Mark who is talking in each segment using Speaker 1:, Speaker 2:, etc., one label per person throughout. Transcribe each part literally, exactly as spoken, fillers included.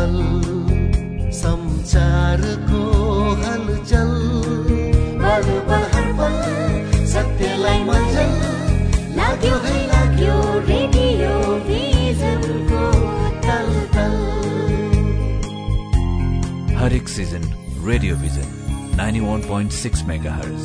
Speaker 1: पल संचारको हलचल पल पल हर पल सत्यलाई मञ्जल लाग्यो है लाग्यो रेडियो भिजनको तल तल।
Speaker 2: हरेक season radio vision ninety-one point six megahertz।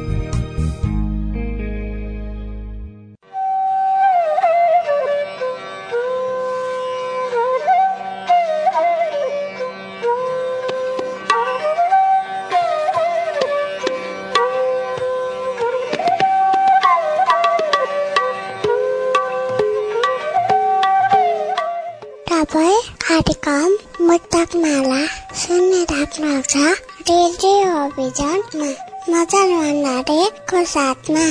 Speaker 3: तपाईँ कार्यक्रम मुक्तक माला सुनिराख्नु छ रेडियो अभियानमा मदन भण्डारीको साथमा।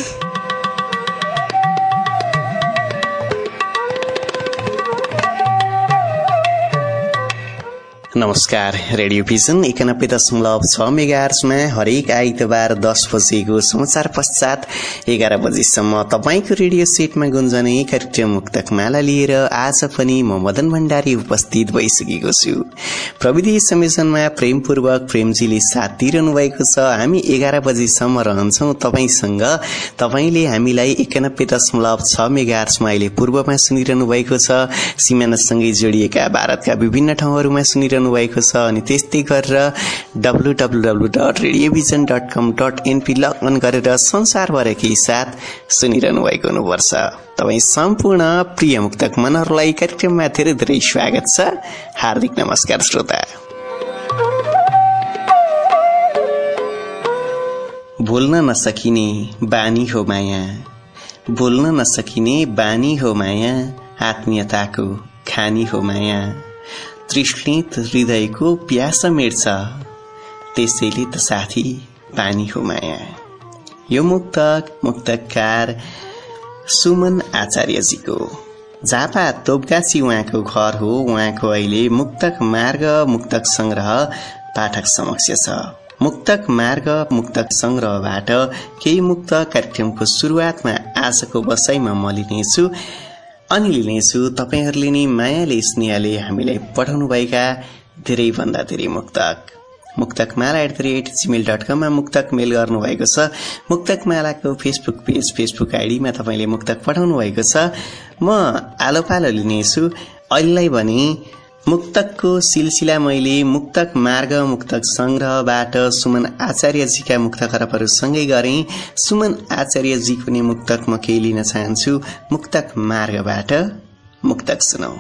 Speaker 4: नमस्कार, रेडियो भिजन एकानब्बे दशमलव छ मेगाहर्जमा हरेक आइतबार दस बजेको समाचार पश्चात एघार बजेसम्म तपाईँको रेडियो सेटमा गुन्जने कार्यक्रम मुक्तक माला लिएर आज पनि म मदन भण्डारी उपस्थित भइसकेको छु। प्रविधि संयोजनमा प्रेमपूर्वक प्रेमजीले साथ दिइरहनु भएको छ। हामी एघार बजेसम्म रहन्छौं तपाईँसँग। तपाईँले हामीलाई एकानब्बे दशमलव छ मेगाहर्जमा अहिले पूर्वमा सुनिरहनु भएको छ। सिमानासँगै जोडिएका भारतका विभिन्न ठाउँहरूमा सुनिरहनु भएको छ अनि त्यस्तै गरेर W W W dot radio vision dot com dot NP login गरेर संसारभरकै साथ सुनिरहनु भएको हुनुपर्छ। तपाईँ सम्पूर्ण प्रिय मुक्तक मनहरूलाई कार्यक्रममा धेरै धेरै स्वागत छ। हार्दिक नमस्कार श्रोता। बोल्न नसकिने बानी हो माया, बोल्न नसकिने बानी हो माया, आत्मीयताको खानी हो माया, तृष्णित हृदयको प्यास मेट्छ, त्यसैले त साथी पानी हो माया। यो मुक्तक मुक्तकार सुमन आचार्यजीको झापा तोपगाछी उहाँको घर हो। उहाँको अहिले मुक्तक मार्ग मुक्तक संग्रह पाठक समक्ष छ। मुक्तक मार्ग मुक्तक संग्रहबाट केही मुक्त कार्यक्रमको सुरुवातमा आजको बसाइमा म लिनेछु अनि लिनेछु तपाईहरूले नै मायाले स्नेहले हामीलाई पठाउनुभएका धेरै भन्दा धेरै मुक्तक। मुक्तक माला at the rate Gmail dot कममा मुक्तक मेल गर्नुभएको छ। मुक्तक मालाको फेसबुक पेज फेसबुक आइडीमा तपाईँले मुक्तक पठाउनु भएको छ। म आलो पालो लिनेछु। अहिलेलाई भने मुक्तकको सिलसिला मैले मुक्तक मार्ग मुक्तक संग्रहबाट सुमन आचार्यजीका मुक्त खरबहरूसँगै गरेँ। सुमन आचार्यजीको नै मुक्तक म केही लिन चाहन्छु। मुक्तक मार्गबाट मुक्तक सुनौ।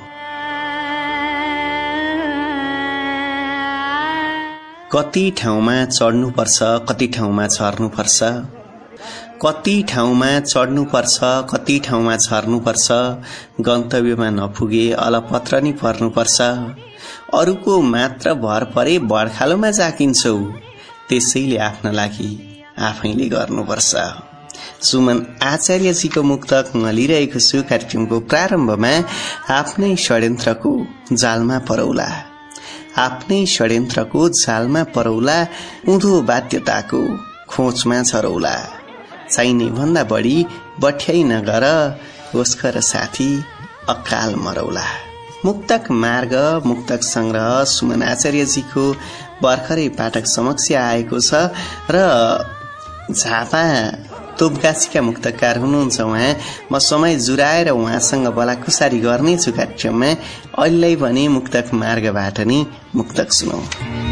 Speaker 4: कति ठाउँमा चढ्नुपर्छ, कति ठाउँमा झर्नुपर्छ, कति ठाउँमा चढ्नुपर्छ, कति ठाउँमा झर्नुपर्छ, गन्तव्यमा नपुगे अलपत्र नि पर्नुपर्छ, अरूको मात्र भर परे बर्खालोमा जाकिन्छौ, त्यसैले आफ्ना लागि आफैले गर्नुपर्छ। सुमन आचार्यजीको मुक्तक म लिइरहेको छु। कार्यक्रमको प्रारम्भमा आफ्नै षड्यन्त्रको जालमा परौला, आफ्नै षड्यन्त्रको जालमा परौला, उँधो बाध्यताको खोजमा झरौला, चाहिने भन्दा बढी बठ्याइ नगर, होस्कर साथी अकाल मरौला। मुक्तक मार्ग मुक्तक संग्रह सुमन आचार्यजीको भर्खरै पाठक समक्ष आएको छ र झापा तोपगाछीका मुक्तकार हुनुहुन्छ उहाँ। म समय जुराएर उहाँसँग बलाकुसारी गर्नेछु कार्यक्रममा। अहिलेलाई भने मुक्तक मार्गबाट नै मुक्तक सुनौ।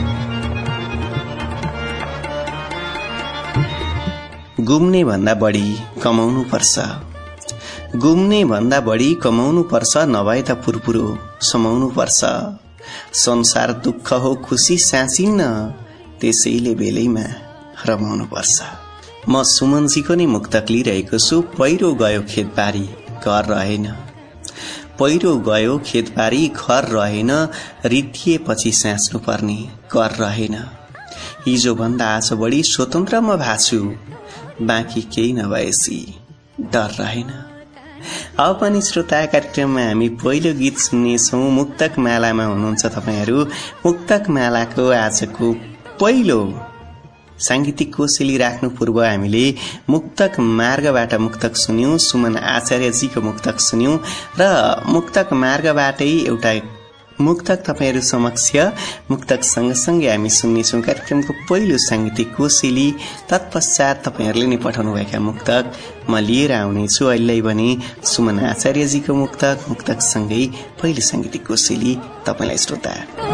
Speaker 4: गुम्ने भन्दा बढी कमाउनु पर्छ, गुम्ने भन्दा बढी कमाउनु पर्छ, नभए त पुरपुरो समाउनु पर्छ। संसार दुःख हो खुसी साँचिन्न, त्यसैले बेलैमा रमाउनु पर्छ। म सुमनजीको नै मुक्तक लिइरहेको छु। पहिरो गयो खेतबारी घर रहेन, पहिरो गयो खेतबारी घर रहेन, रित्तिएपछि साँच्नु पर्ने कर रहेन। हिजो भन्दा आज बढी स्वतन्त्र म भाछु, बाँकी केही नभएसी डर रहेन। अब पनि श्रोता कार्यक्रममा हामी पहिलो गीत सुन्नेछौँ। मुक्तक मालामा हुनुहुन्छ तपाईँहरू। मुक्तक मालाको आजको पहिलो सांगीतिक कोसेली राख्नु पूर्व हामीले मुक्तक मार्गबाट मुक्तक सुन्यौं, सुमन आचार्यजीको मुक्तक सुन्यौं र मुक्तक मार्गबाटै एउटा मुक्तक तपाईहरू समक्ष मुक्तक सँगसँगै हामी सुन्नेछौँ कार्यक्रमको पहिलो साङ्गीतिक कोसेली। तत्पश्चात तपाईहरूले नै पठाउनुभएका मुक्तक म लिएर आउनेछु। अहिले भने सुमन आचार्यजीको मुक्तक मुक्तकसँगै पहिलो साङ्गीतिक कोसेली तपाईँलाई श्रोता।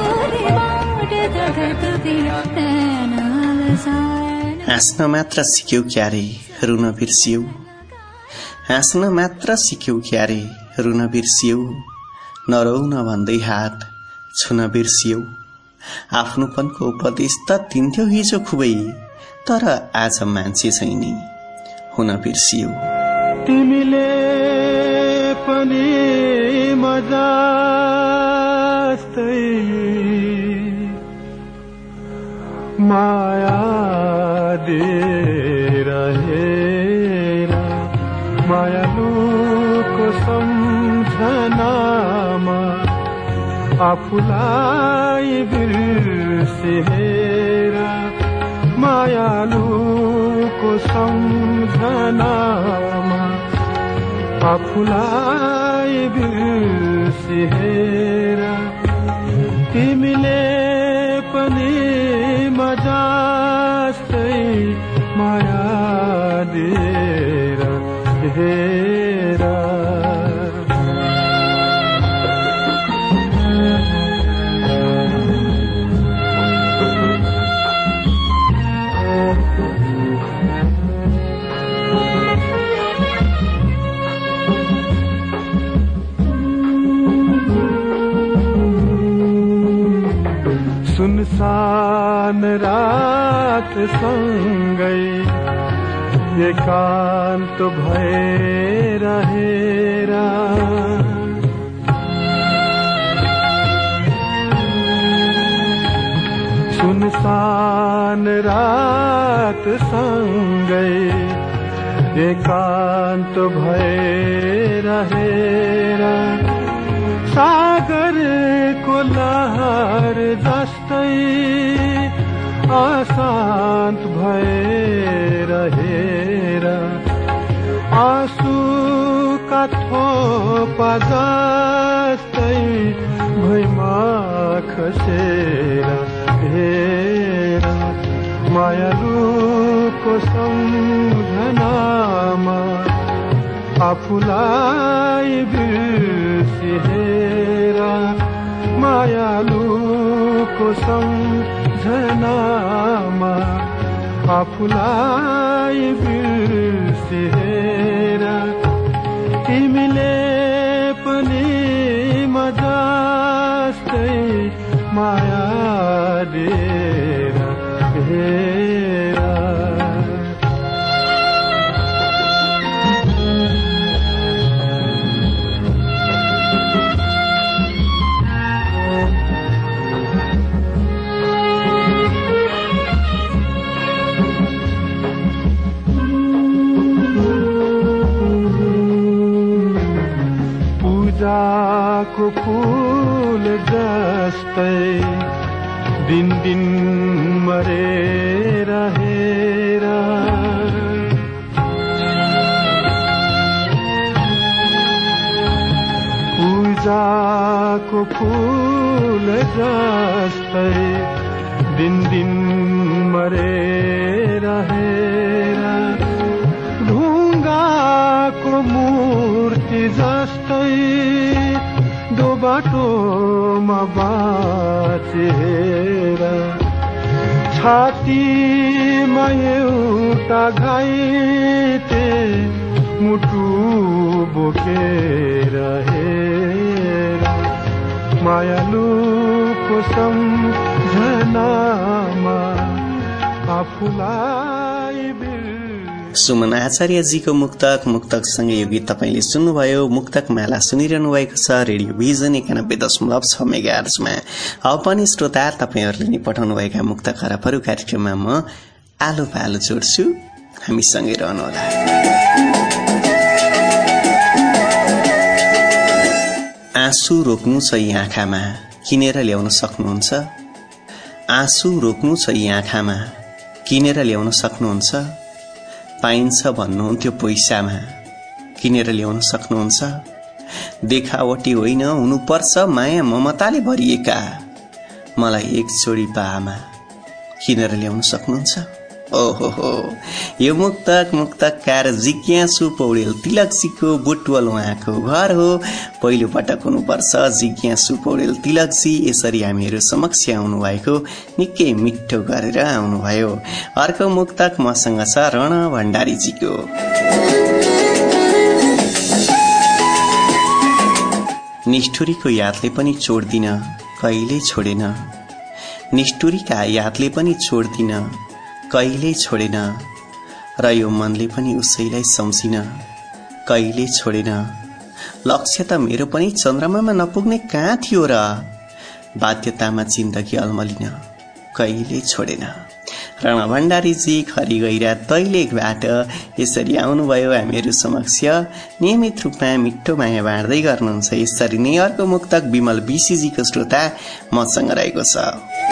Speaker 4: हाँस्न मात्र सिक्यौ क्यारे रुन बिर्सियौ, हाँस्न मात्र सिक्यौ क्यारे रुन बिर्सियौ, नरौ नभन्दै हात छुन बिर्सियौ। आफ्नोपनको उपदेश त दिन्थ्यौ हिजो खुबै, तर आज मान्छे छैनी हुन बिर्सियौ।
Speaker 5: तिमीले पनि मजास्तै माया दिएर हेरा, मायालुको सम्झनामा आफूलाई बिर्सेरा, मायालुको सम्झनामा आफूलाई बिर्सेरा। तिमीले पनि मजास्तै माया दिएर हेरा। सुनसान रात सँगै एकान्त भएर हेरा, सुनसान रात सँगै एकान्त भएर हेरा। सागरको लहर जस्तै अशान्त भएर हेरा, आँसुका थोपा जस्तै भैमा खसेर हेरा। मायालुको सम्झनामा आफूलाई बिर्सेरा, मायालुको सम्झनामा आफूलाई बिर्सेरा। तिमीले पनि मजास्तै माया दिएर हेरा। पूजाको फूल जस्तै दिन दिन मरेर हेरा, पूजाको फूल जस्तै दिन दिन मरेर हेरा। ढुङ्गाको मूर्ति जस्तै दो बाटोमा बाँचेर, छातीमा एउटा घाइते मुटु बोकेर हेरा। मायालुको सम्झनामा आफूलाई
Speaker 4: सुमन आचार्यजीको मुक्तक मुक्तकसँगै यो गीत तपाईँले सुन्नुभयो। मुक्तक माला सुनिरहनु भएको छ रेडियो भिजन एकानब्बे दशमलव छ मेगाहर्जमा। अब पनि श्रोता तपाईँहरूले नि पठाउनुभएका मुक्त खराबहरू कार्यक्रममा म आलो पालो जोड्छु, हामीसँगै रहनुहोला। आँसु रोक्नु छ यी आँखामा किनेर ल्याउन सक्नुहुन्छ, आँसु रोक्नु छ यी आँखामा किनेर ल्याउन सक्नुहुन्छ। पाइन्छ भन्नुहुन्थ्यो पैसामा किनेर ल्याउन सक्नुहुन्छ। देखावटी होइन, हुनुपर्छ माया ममताले भरिएका। मलाई एक जोडी बाआमा किनेर ल्याउन सक्नुहुन्छ? ओहो हो, यो मुक्तक मुक्तकार जिज्ञासु पौडेल तिलकजीको बुटवल उहाँको घर हो। पहिलो पटक हुनुपर्छ जिज्ञासु पौडेल तिलकजी यसरी हामीहरू समक्ष आउनु भएको, निकै मिठो गरेर आउनुभयो। अर्को मुक्तक मसँग छ रण भण्डारीजीको। निष्ठुरीको यादले पनि छोड्दिन कहिल्यै छोडेन, निष्ठुरीका यादले पनि छोड्दिन कहिल्यै छोडेन, र यो मनले पनि उसैलाई सम्झिन कहिल्यै छोडेन। लक्ष्य त मेरो पनि चन्द्रमामा नपुग्ने कहाँ थियो र, बाध्यतामा जिन्दगी अल्मलिन कहिल्यै छोडेन। रण भण्डारीजी खरिगैरा दैलेखबाट यसरी आउनुभयो हामीहरू समक्ष। नियमित रूपमा मिठो माया बाँड्दै गर्नुहुन्छ। यसरी नै अर्को मुक्तक विमल बिसीजीको श्रोता मसँग रहेको छ।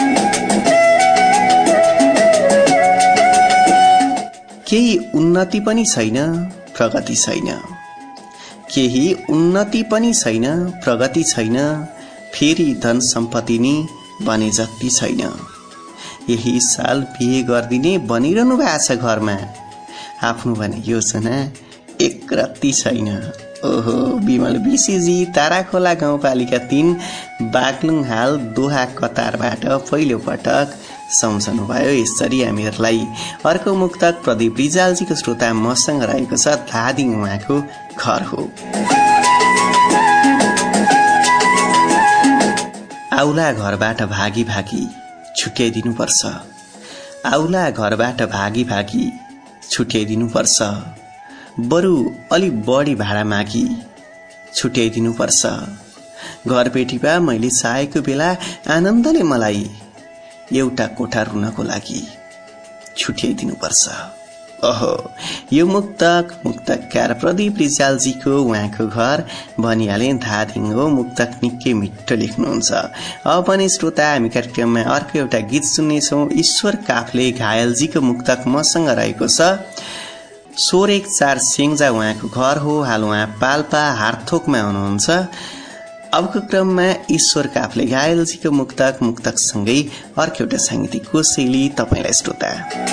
Speaker 4: केही उन्नति पनि छैन प्रगति छैन, केही उन्नति पनि छैन प्रगति छैन, फेरि धन सम्पत्ति नि बने जति छैन। यही साल बिहे गरिदिने बनिरहनु भएको छ घरमा, आफ्नो भने योजना एक रत्ती छैन। ओहो, विमल बिसीजी ताराखोला गाउँपालिका तीन बागलुङ हाल दोहा कतारबाट पहिलो पटक सम्झनु भयो। यसरी हामीहरूलाई अर्को मुक्तक प्रदीप रिजालजीको श्रोता मसँग रहेको छ। धादिङ उहाँको घर हो। आउला घरबाट भागी भागी छुट्याइदिनुपर्छ, आउला घरबाट भागी भागी छुट्याइदिनुपर्छ, बरु अलि बढी भाडा मागी छुट्याइदिनुपर्छ। घरपेटीमा मैले चाहेको बेला आनन्दले मलाई एउटा कोठा रुनको लागि छुट्याइदिनुपर्छ। ओहो, यो मुक्तक मुक्तकार प्रदीप रिजालजीको उहाँको घर भनिहाले धादिङ हो। मुक्तक निकै मिठो लेख्नुहुन्छ। अब पनि श्रोता हामी कार्यक्रममा अर्को एउटा गीत सुन्नेछौँ। ईश्वर काफ्ले घायलजीको मुक्तक मसँग रहेको छ। सोर एक चार सेङ्जा उहाँको घर हो। हाल उहाँ पाल्पा हारथोकमा हुनुहुन्छ। अबको क्रममा ईश्वर काफ्ले घायलजीको मुक्तक मुक्तकसँगै अर्को एउटा साङ्गीतिक कोसेली तपाईलाई श्रोता।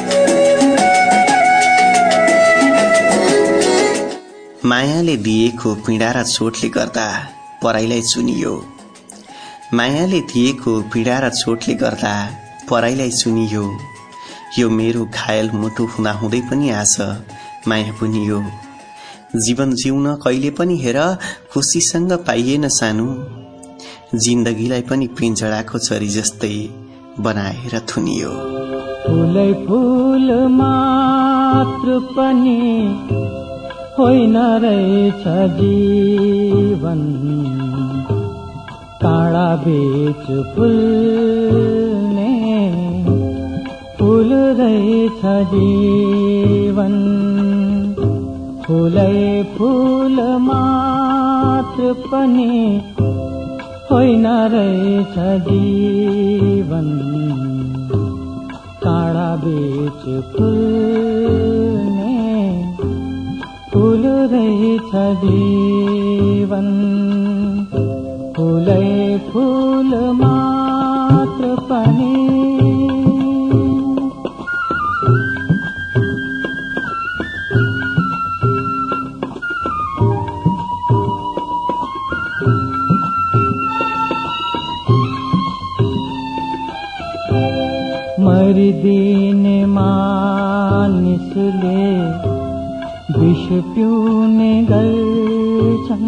Speaker 4: मायाले दिएको पीडा र चोटले गर्दा पराईलाई चुनियो, मायाले दिएको पीडा र चोटले गर्दा पराईलाई चुनियो, यो मेरो घायल मुटु हुँदा हुँदै पनि आज माया पुनियो। जीवन जिउन कहिले पनि हेर खुसीसँग पाइएन सानो, जिन्दगीलाई पनि पिञ्जडाको चरी जस्तै बनाएर थुनियो।
Speaker 6: फुलै फुल मात्र पनि होइन रहेछ जीवन, काँडा बेच फुल्ने फुल रहेछ जीवन। फुलै फुल मात्र पनि होइन रहेछ जीवन, काँडा बेच फुल्ने फुल रहेछ जीवन। फुलै फुल मात्र पनि मरिदिने मानिसले विष पिउने गर्छन्,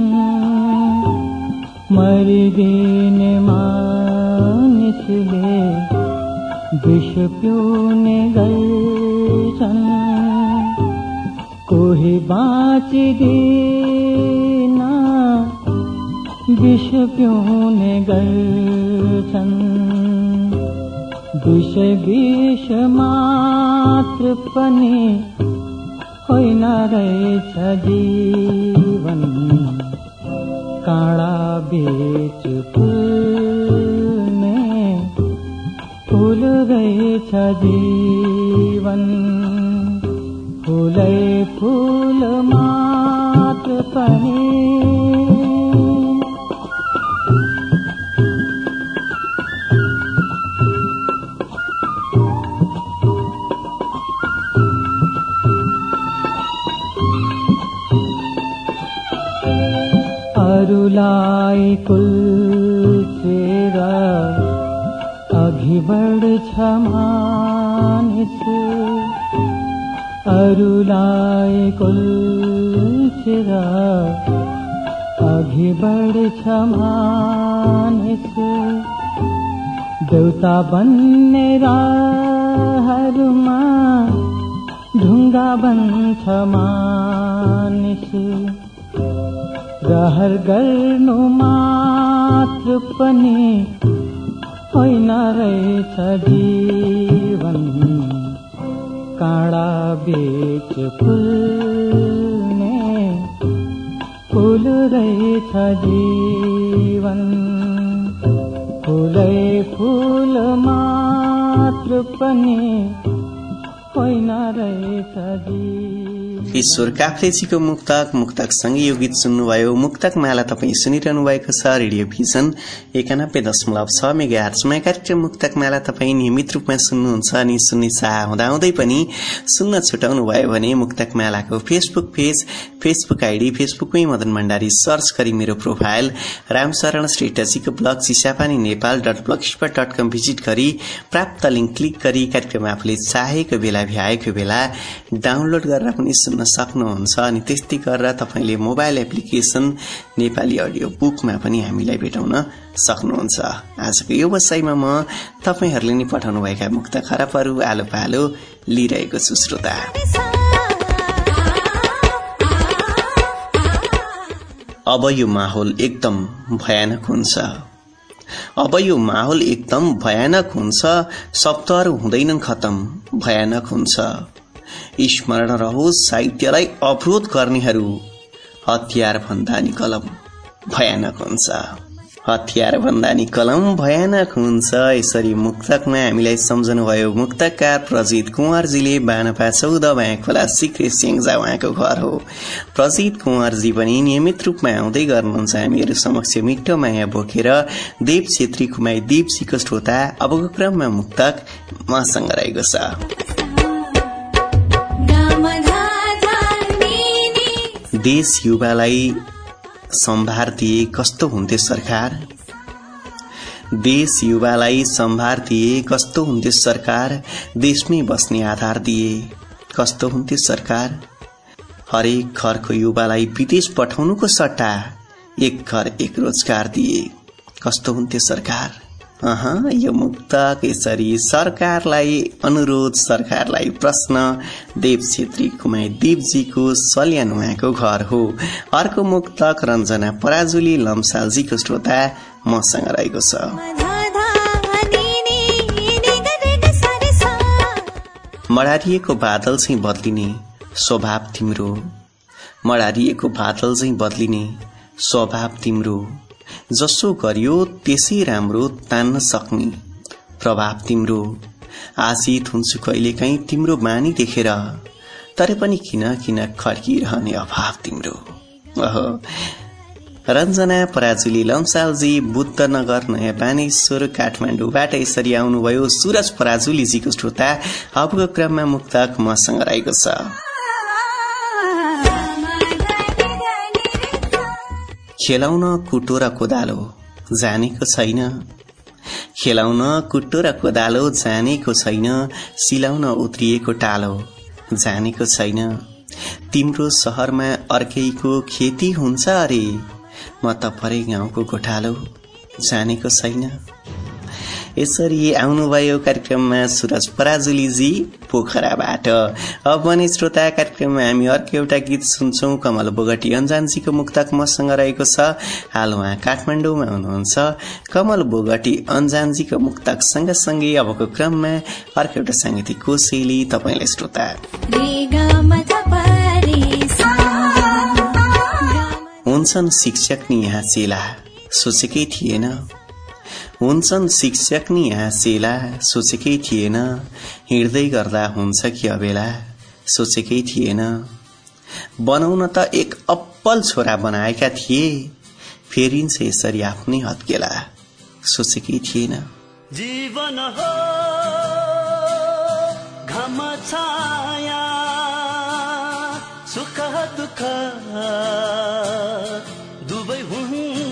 Speaker 6: मरिदिने मानिसले विष पिउने गर्छन्। कोही बाँचिदिन विष पिउने गर्छन्। विष विष मात्र पनि होइन रहेछ जीवन, काँडा बेच फुल्ने फुल रहेछ जीवन। फुलै फुल मात्र पनि अरूलाई कुल्चेर अघि बढ्छ मानिस, अरूलाई कुल्चेर अघि बढ्छ मानिस। देउता बन्ने राहरुमा ढुङ्गा बन्छ मानिस। रहर गर्नु मात्र पनि होइन रहेछ जीवन, काँडा बेच फुल्ने फुल रहेछ जीवन। फुलै फुल मात्र पनि होइन रहेछ जीवन।
Speaker 4: ईश्वर काफ्लेजीको मुक्तक मुक्तकसँगै यो गीत सुन्नुभयो। मुक्तक माला तपाईँ सुनिरहनु भएको छ रेडियो भिजन एकानब्बे दशमलव छ मेगा हर्ट्जमा। कार्यक्रम मुक्तक माला तपाईँ नियमित रूपमा सुन्नुहुन्छ अनि सुन्ने चाह हुँदाहुँदै पनि सुन्न छुटाउनु भयो भने मुक्तक मालाको फेसबुक पेज, फेसबुक आइडी, फेसबुकमै मदन भण्डारी सर्च गरी मेरो प्रोफाइल रामशरण श्रेष्ठजीको blog Chisapani Nepal dot blogspot dot com visit गरी प्राप्त लिंक क्लिक गरी कार्यक्रम आफूले चाहेको बेला भ्याएको बेला डाउनलोड गरेर पनि सुन्न सक्नुहुन्छ। अनि त्यस्तै गरेर तपाईले मोबाइल एप्लिकेशन नेपाली अडियो बुकमा पनि हामीलाई भेटाउन सक्नुहुन्छ। आजको यो बसाइमा म तपाईहरूले नि पठाउनु भएका मुक्त खराबहरू आलो पालो लिइरहेको छु श्रोता। अब यो माहौल एकदम भयानक हुन्छ, अब यो माहौल एकदम भयानक हुन्छ, शब्दहरू हुँदैनन् खतम, भयानक हुन्छ। स्मरण रहोस् साहित्यलाई अवरोध गर्नेहरू, हतियार भन्दा नि कलम भयानक हुन्छ, हतियार भन्दा नि कलम भयानक हुन्छ। यसरी मुक्तकमा हामीलाई सम्झनुभयो मुक्तकार प्रजित कुँवरजीले। बानपा चौध माया खोला सिक्रे स्याङ्जा उहाँको घर हो। प्रजित कुँवरजी पनि नियमित रूपमा आउँदै गर्नुहुन्छ हामीहरू समक्ष मिठो माया बोकेर। देव छेत्री कुमाई दीपजीको श्रोता। अबको क्रममा मुक्तक मसँग रहेको छ। देश युवालाई सम्भार दिए कस्तो हुन्थ्यो सरकार, देश युवालाई सम्भार दिए कस्तो हुन्थ्यो सरकार, देशमै बस्ने आधार दिए कस्तो हुन्थ्यो सरकार। हरेक घरको युवालाई विदेश पठाउनुको सट्टा एक घर एक रोजगार दिए कस्तो हुन्थ्यो सरकार। अह यो मुक्तक यसरी सरकारलाई अनुरोध, सरकारलाई प्रश्न। देव छेत्री कुमाई दीपजीको सल्यान उहाँको घर हो। अर्को मुक्तक रञ्जना पराजुली लम्सालजीको श्रोता मसँग रहेको छ। मडारिएको बादल चाहिँ बदलिने स्वभाव तिम्रो, मडारिएको बादल चाहिँ बदलिने स्वभाव तिम्रो। जसो गरियो त्यसै राम्रो तान्न सक्ने प्रभाव तिम्रो। आशित हुन्छु कहिलेकाहीँ तिम्रो बानी देखेर, तर पनि किन किन खड्किरहने अभाव तिम्रो। ओहो रञ्जना पराजुली लम्सालजी बुद्धनगर नयाँ बानेश्वर काठमाडौँबाट यसरी आउनुभयो। सुरज पराजुलीजीको श्रोता। अबको क्रममा मुक्तक मसँग रहेको छ। खेलाउन कुटो र कोदालो जानेको छैन, खेलाउन कुटो र कोदालो जानेको छैन, सिलाउन उत्रिएको टालो जानेको छैन। तिम्रो शहरमा अर्कैको खेती हुन्छ अरे, म त परे गाउँको गोठालो जानेको छैन। यसरी आउनुभयो कार्यक्रममा सुरज पराजुलीजी पोखराबाट। अब भने श्रोता कार्यक्रममा हामी अर्को एउटा गीत सुन्छौं। कमल बोगटी अन्जानजीको मुक्तक मसँग रहेको छ। हाल उहाँ काठमाडौँमा हुनुहुन्छ। कमल बोगटी अन्जानजीको मुक्तक सँगसँगै अबको क्रममा अर्को एउटा साङ्गीतिक कोसेली तपाईलाई श्रोता। हुन्छन् शिक्षक नि यहाँ चेला सोचेकै थिएन, हुन्छन् शिक्षक नि यहाँ चेला सोचेकै थिएन, हिँड्दै गर्दा हुन्छ कि अबेला सोचेकै थिएन। बनाउन त एक अप्पल छोरा बनाएका थिए, फेरिन्छ यसरी आफ्नै हत्केला सोचेकै थिएन।
Speaker 7: जीवन हो घाम छाया, सुख दुःख दुवै हुन्छ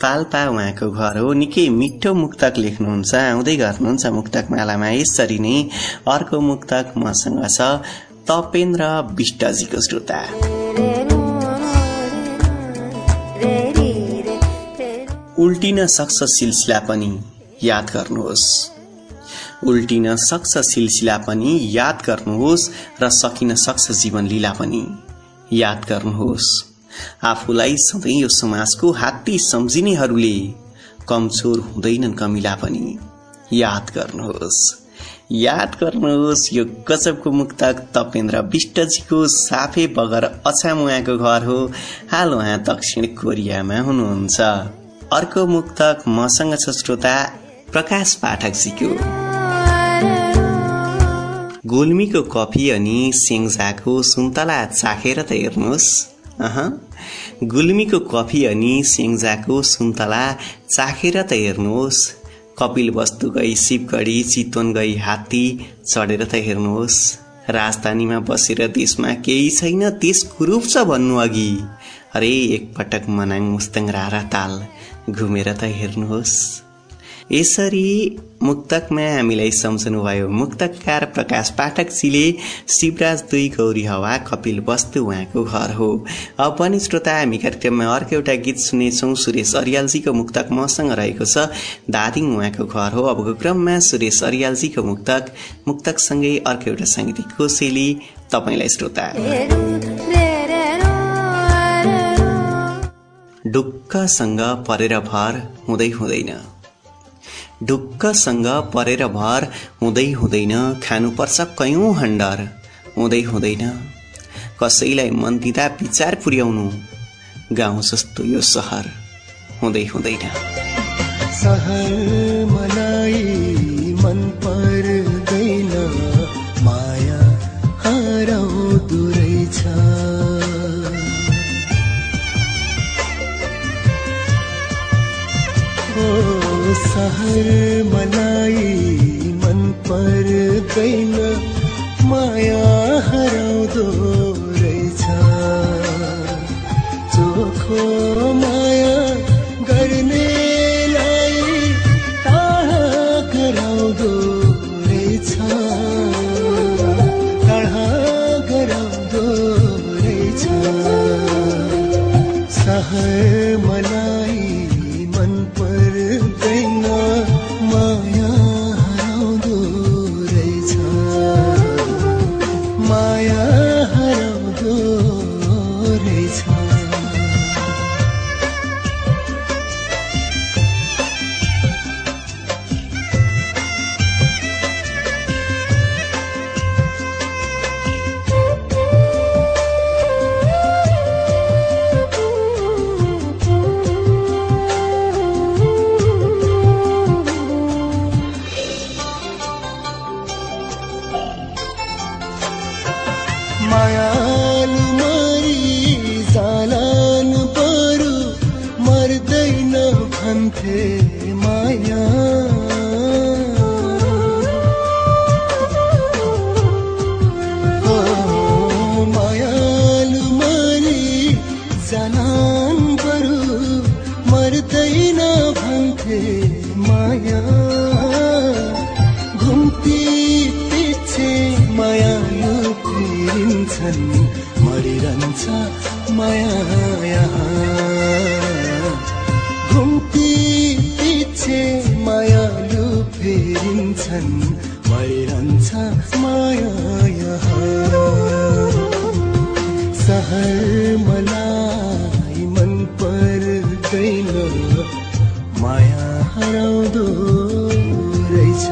Speaker 4: पाल्पा उहाँको घर हो। निकै मिठो मुक्तक लेख्नुहुन्छ, आउँदै गर्नुहुन्छ मुक्तक मालामा। यसरी नै अर्को मुक्तक मसँग छ तपेन्द्र विष्टजीको। श्रोता उल्टिन सक्छ सिलसिला पनि याद गर्नुहोस्, उल्टिन सक्छ सिलसिला पनि याद गर्नुहोस्, र सकिन सक्छ जीवन लीला पनि याद गर्नुहोस्। आफूलाई सधैँ यो समाजको हात्ती सम्झिनेहरूले कमजोर हुँदैनन् कमिला पनि याद गर्नुहोस्, याद गर्नुहोस्। यो गजबको मुक्तक तपेन्द्र विष्टजीको साफे बगर अछाम उहाँको घर हो। हाल उहाँ दक्षिण कोरियामा हुनुहुन्छ। अर्को मुक्तक मसँग छ श्रोता प्रकाश पाठकजीको। गुल्मीको कफी अनि सेङ्जाको सुन्तला चाखेर त हेर्नुहोस्, अह गुल्मीको कफी अनि सेङ्जाको सुन्तला चाखेर त हेर्नुहोस्। कपिल वस्तु गई शिवगढी, चितवन गई हात्ती चढेर त हेर्नुहोस्। राजधानीमा बसेर देशमा केही छैन देश कुरूप छ भन्नु अघि, अरे एकपटक मनाङ मुस्ताङ रारा ताल घुमेर त हेर्नुहोस्। यसरी मुक्तकमा हामीलाई सम्झनुभयो मुक्तकार प्रकाश पाठकजीले। शिवराज दुई गौरी हवा कपिल वस्तु उहाँको घर हो। अब पनि श्रोता हामी कार्यक्रममा अर्को एउटा गीत सुनेछौँ। सुरेश अरियालजीको मुक्तक मसँग रहेको छ, दादिङ उहाँको घर हो। अबको क्रममा सुरेश अरियालजीको मुक्तक मुक्तकसँगै अर्को एउटा साङ्गीतिक कोसेली तपाईलाई श्रोता। ढुक्कसँग परेर भर हुँदै हुँदैन, ढुक्कसँग परेर भर हुँदै हुँदैन, खानुपर्छ कयौं हन्डर हुँदै हुँदैन। कसैलाई मन दिँदा विचार पुर्याउनु गाउँ जस्तो यो सहर हुँदै हुँदैन।
Speaker 1: सहर मलाई मन पर्दैन, माया हराउँदो रहेछ। सहर मलाई मन पर्दैन, माया हराउँदो रहेछ। चोखो माया गर्नेलाई टाढा गराउँदो रहेछ, टाढा गराउँदो रहेछ। सहर मलाई मन पर्दैन, माया हराउँदो रहेछ, माया हराउँदो रहेछ। मायालु मरी जालान बरु मर्दैन भन्थे माया। ओ मायालु मरी जालान बरु मर्दैन भन्थे माया। घुम्ती पिछे मायालु फिरिन्छन्, मरिरहन्छ माया यहाँ। घुम्ती पिछे मायालु फेरिन्छन्, मरिरहन्छ माया यहाँ। सहर मलाई मन पर्दैन, माया हराउँदो रहेछ।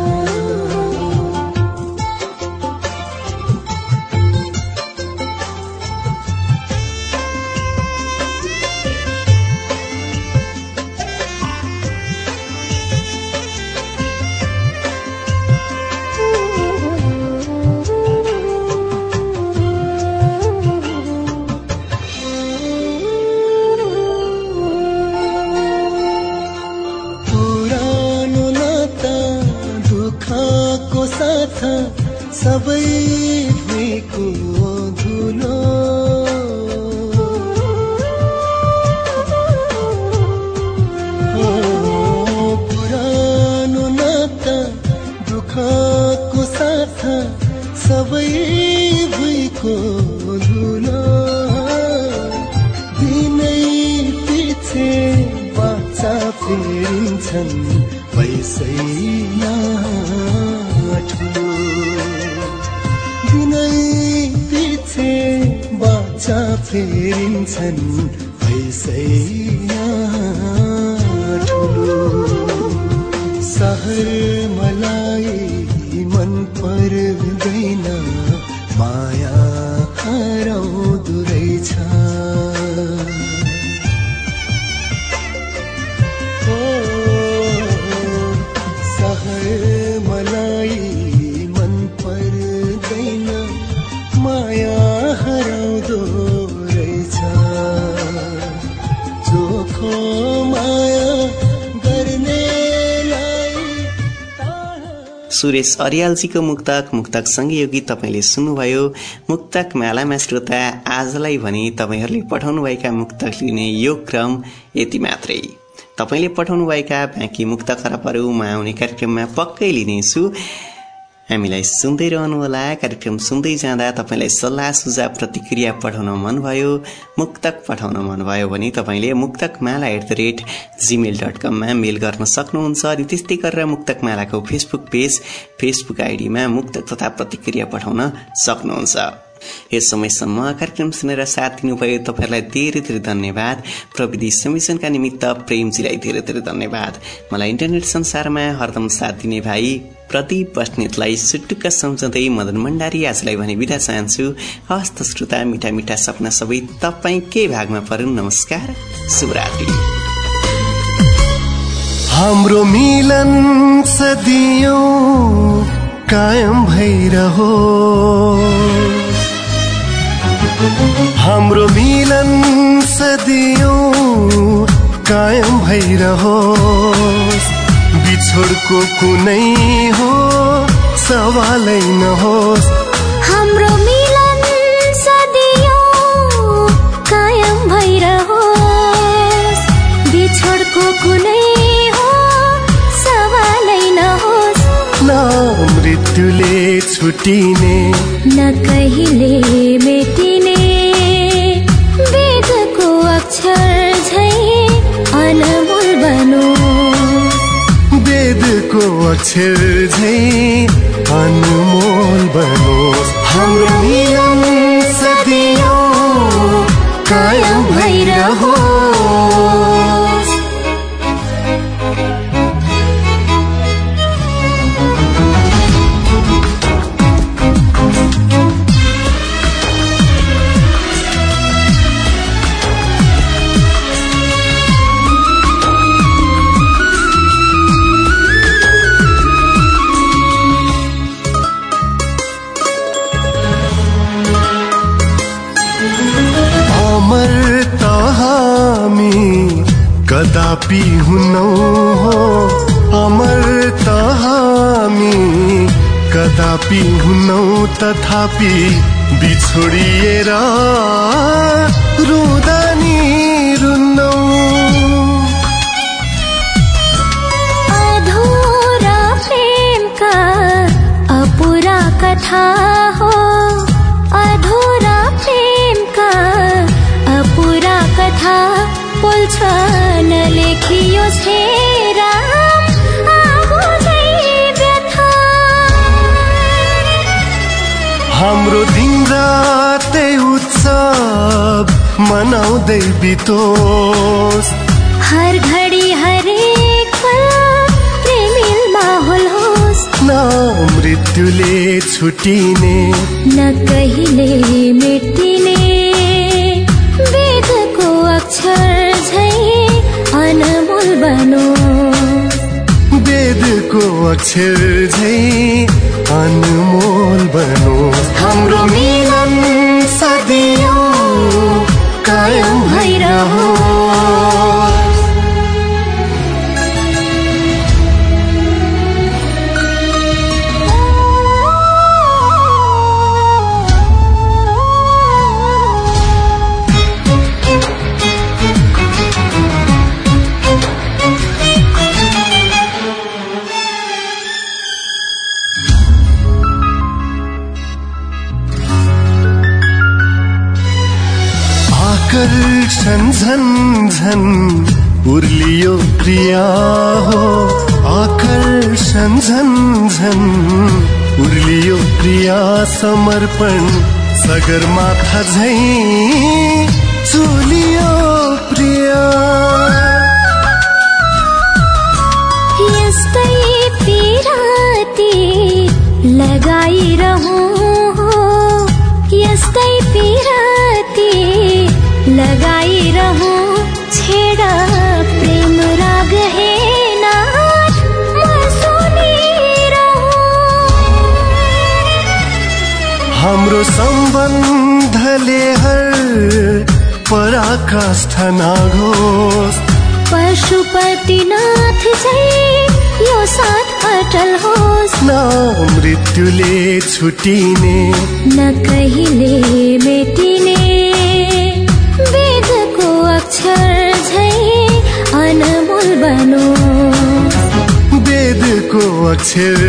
Speaker 1: फेरिन्छन् पैसैमा ठुलो दिनै पछि बाचा फेरिन्छन् पैसैमा ठुलो सहर मलाई मन पर्दैन माया हराउँदो रहेछ
Speaker 4: सुरेश अर्यालजीको मुक्तक मुक्तक सँगै यो गीत तपाईँले सुन्नुभयो। मुक्तक मालामा श्रोता आजलाई भने तपाईँहरूले पठाउनुभएका मुक्तक लिने यो क्रम यति मात्रै। तपाईँले पठाउनुभएका बाँकी मुक्त खराबहरू म आउने कार्यक्रममा पक्कै लिनेछु। हामीलाई सुन्दै रहनुहोला। कार्यक्रम सुन्दै जाँदा तपाईँलाई सल्लाह सुझाव प्रतिक्रिया पठाउन मनभयो, मुक्तक पठाउन मनभयो भने तपाईँले मुक्तकमाला at the rate Gmail dot कममा मेल गर्न सक्नुहुन्छ। अनि त्यस्तै गरेर मुक्तकमालाको फेसबुक पेज फेसबुक आइडीमा मुक्तक तथा प्रतिक्रिया पठाउन सक्नुहुन्छ। यस समयसम्म कार्यक्रम सुनेर साथ दिनुभयो तपाईँहरूलाई धेरै धेरै धन्यवाद। प्रविधि संयोजनका निमित्त प्रेमजीलाई धेरै धेरै धन्यवाद। मलाई इन्टरनेट संसारमा हरदम साथ दिने भाइ प्रदीप बस्नेतलाई सुटुक्क सम्झँदै मदन भण्डारी आजलाई भने बिदा चाहन्छु। हस्त श्रोता मिठा मिठा सपना सबै तपाईँकै भागमा परुन्। नमस्कार, शुभरात्रि।
Speaker 1: हाम्रो मिलन सदियों कायम भइरहो, हाम्रो मिलन सदियों कायम भइरहोस्, बिछोडको कुनै हो सवालै नहोस्।
Speaker 8: हाम्रो मिलन सदियों कायम भइरहोस्, बिछोडको कुनै हो सवालै नहोस्।
Speaker 1: न मृत्युले छुटिने
Speaker 8: न कहिले मेटिने, वेदको अक्षर झै अनमोल बनोस्,
Speaker 1: वेदको अक्षर झै अनमोल बनोस्। हाम्रो मिलन सदियों कायम भइरहोस्। कदापि हुनौ हो अमर त हामी, कदापि हुनौ तथापि बिछोडिएर रुँदा नि रुन्नौ।
Speaker 8: अधुरा प्रेमका अपुरा कथा हो, अधुरा प्रेमका अपुरा कथा बोल्छ न लेखियो छेरा आगोकै व्यथा।
Speaker 1: हाम्रो दिन रातै उत्सव मनाउँदै बितोस्,
Speaker 8: हर घडी हरेक पल प्रेमिल माहौल होस्।
Speaker 1: न मृत्युले छुटिने
Speaker 8: न कहिले मेटिने, वेदको अक्षर झै अनमोल बनोस्,
Speaker 1: वेदको अक्षर झै अनमोल बनोस्। हाम्रो मिलन सदियों कायम भइरहोस्। आकर्षण झन झन उर्लियो प्रिया हो आकर्षण झन झन उर्लियो प्रिया समर्पण सगरमाथा झैं चुलियो प्रिया
Speaker 8: यस्तै पिराती लगाइरहूं हो यस्तै पिराती लगाइरहूं छेडा प्रेम राग हे नाथ म सुनिरहूं
Speaker 1: हाम्रो सम्बन्धले हर पराकाष्ठा नाघोस्
Speaker 8: पशुपतिनाथ चाहिँ यो साथ अटल होस्
Speaker 1: न मृत्युले छुटिने
Speaker 8: न कहिले मेटिने वेदको अक्षर झैं अनमोल बनोस्
Speaker 1: वेदको अक्षर